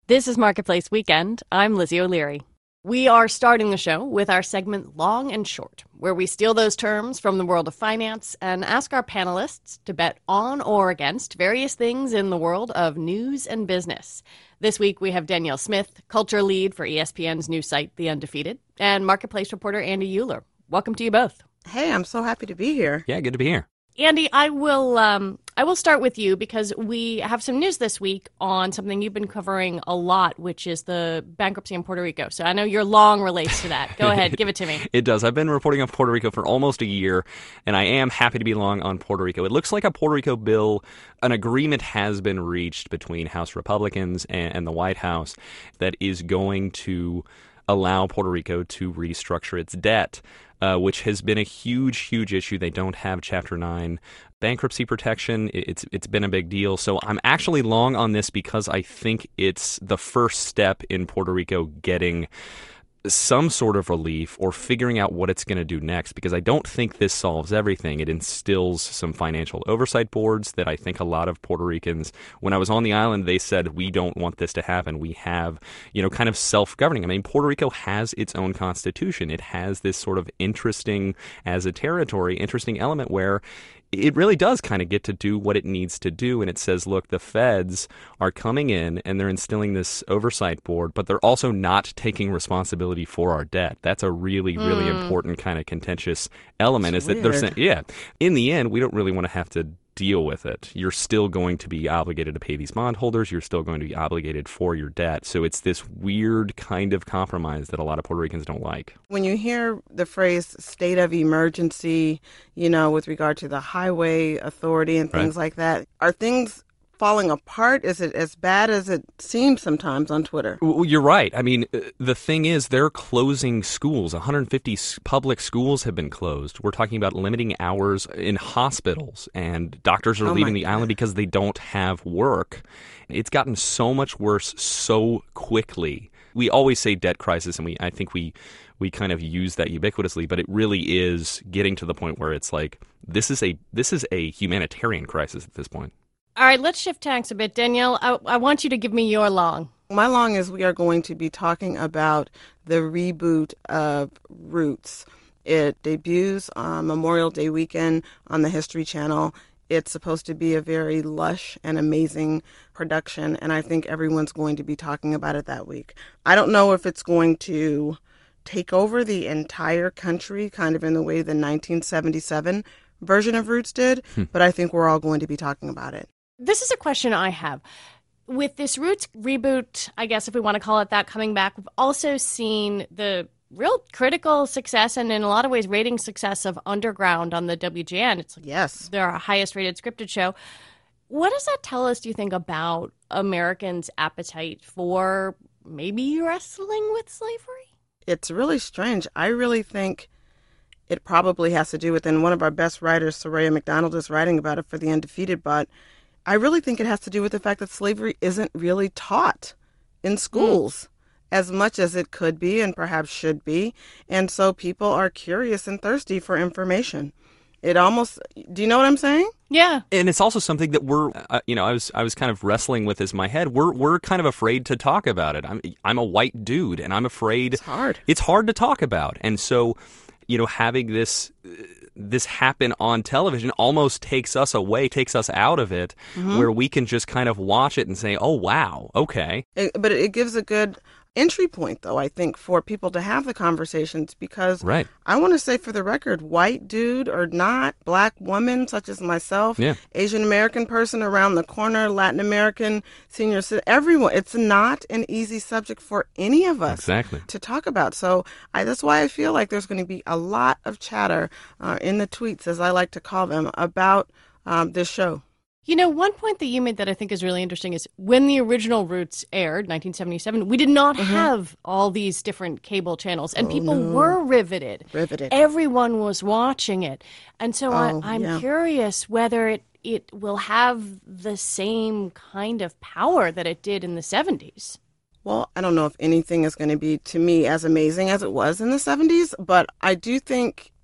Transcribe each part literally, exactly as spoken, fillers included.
This is Marketplace Weekend. I'm Lizzie O'Leary. We are starting the show with our segment Long and Short, where we steal those terms from the world of finance and ask our panelists to bet on or against various things in the world of news and business. This week we have Danielle Smith, culture lead for E S P N's new site, The Undefeated, and Marketplace reporter Andy Euler. Welcome to you both. Hey, I'm so happy to be here. Yeah, good to be here. Andy, I will um, I will start with you because we have some news this week on something you've been covering a lot, which is the bankruptcy in Puerto Rico. So I know your long relates to that. Go ahead, give it to me. It does. I've been reporting on Puerto Rico for almost a year, and I am happy to be long on Puerto Rico. It looks like a Puerto Rico bill, an agreement has been reached between House Republicans and, and the White House that is going to allow Puerto Rico to restructure its debt. Uh, which has been a huge, huge issue. They don't have Chapter nine bankruptcy protection. It's It's been a big deal. So I'm actually long on this because I think it's the first step in Puerto Rico getting some sort of relief or figuring out what it's going to do next, because I don't think this solves everything. It instills some financial oversight boards that I think a lot of Puerto Ricans, when I was on the island, they said, we don't want this to happen. We have, you know, kind of self-governing. I mean, Puerto Rico has its own constitution. It has this sort of interesting, as a territory, interesting element where it really does kind of get to do what it needs to do. And it says, look, the feds are coming in and they're instilling this oversight board, but they're also not taking responsibility for our debt. That's a really, really mm. important kind of contentious element. That's is weird. that they're saying, yeah, in the end, we don't really want to have to deal with it. You're still going to be obligated to pay these bondholders. You're still going to be obligated for your debt. So it's this weird kind of compromise that a lot of Puerto Ricans don't like. When you hear the phrase state of emergency, you know, with regard to the highway authority and things right. like that, are things falling apart? Is it as bad as it seems sometimes on Twitter? Well, you're right. I mean, the thing is, they're closing schools. one hundred fifty public schools have been closed. We're talking about limiting hours in hospitals, and doctors are oh leaving the island because they don't have work. It's gotten so much worse so quickly. We always say debt crisis, and we I think we we kind of use that ubiquitously, but it really is getting to the point where it's like, this is a this is a humanitarian crisis at this point. All right, let's shift tanks a bit. Danielle, I, I want you to give me your long. My long is we are going to be talking about the reboot of Roots. It debuts on Memorial Day weekend on the History Channel. It's supposed to be a very lush and amazing production, and I think everyone's going to be talking about it that week. I don't know if it's going to take over the entire country, kind of in the way the nineteen seventy-seven version of Roots did, hmm. but I think we're all going to be talking about it. This is a question I have. With this Roots reboot, I guess if we want to call it that, coming back, we've also seen the real critical success and in a lot of ways rating success of Underground on the W G N. It's like yes. their highest rated scripted show. What does that tell us, do you think, about Americans' appetite for maybe wrestling with slavery? It's really strange. I really think it probably has to do with, and one of our best writers, Soraya McDonald, is writing about it for The Undefeated, but I really think it has to do with the fact that slavery isn't really taught in schools mm. as much as it could be and perhaps should be. And so people are curious and thirsty for information. It almost, do you know what I'm saying? Yeah. And it's also something that we're, uh, you know, I was I was kind of wrestling with as my head. We're we're kind of afraid to talk about it. I'm I'm a white dude and I'm afraid. It's hard. It's hard to talk about. And so, you know, having this this happen on television almost takes us away, takes us out of it, mm-hmm. where we can just kind of watch it and say, oh, wow, okay. It, but it gives a good entry point, though, I think, for people to have the conversations, because right. I want to say, for the record, white dude or not, black woman such as myself, yeah. Asian American person around the corner, Latin American, senior citizen, everyone, it's not an easy subject for any of us exactly. to talk about. So I, that's why I feel like there's going to be a lot of chatter uh, in the tweets, as I like to call them, about um, this show. You know, one point that you made that I think is really interesting is when the original Roots aired, nineteen seventy-seven, we did not mm-hmm. have all these different cable channels, and oh, people no. were riveted. Riveted. Everyone was watching it. And so oh, I, I'm yeah. curious whether it, it will have the same kind of power that it did in the seventies. Well, I don't know if anything is going to be, to me, as amazing as it was in the seventies, but I do think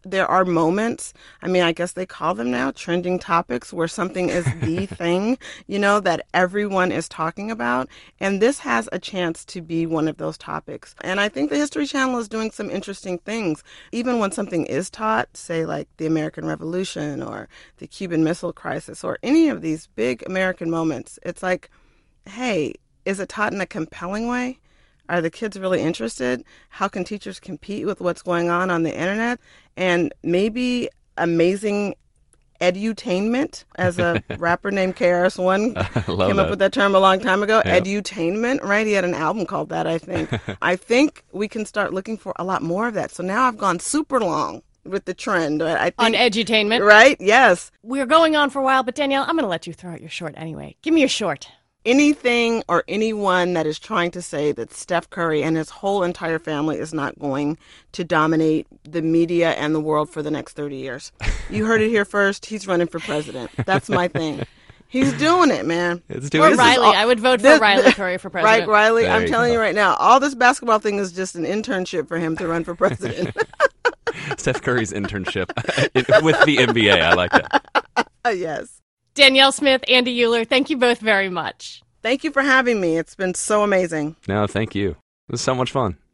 there are moments, I mean, I guess they call them now trending topics, where something is the thing, you know, that everyone is talking about. And this has a chance to be one of those topics. And I think the History Channel is doing some interesting things. Even when something is taught, say like the American Revolution or the Cuban Missile Crisis or any of these big American moments, it's like, hey, is it taught in a compelling way? Are the kids really interested? How can teachers compete with what's going on on the internet? And maybe amazing edutainment, as a rapper named K R S One came that. up with that term a long time ago. Yeah. Edutainment, right? He had an album called that, I think. I think we can start looking for a lot more of that. So now I've gone super long with the trend. I think, On edutainment. right? Yes. We're going on for a while, but Danielle, I'm going to let you throw out your short anyway. Give me your short. Anything or anyone that is trying to say that Steph Curry and his whole entire family is not going to dominate the media and the world for the next thirty years. You heard it here first. He's running for president. That's my thing. He's doing it, man. It's Or doing Riley. all- I would vote for this- Riley Curry for president. Right, Riley? There I'm you telling go. you right now, all this basketball thing is just an internship for him to run for president. Steph Curry's internship with the N B A. I like that. Yes. Danielle Smith, Andy Euler, thank you both very much. Thank you for having me. It's been so amazing. No, thank you. It was so much fun.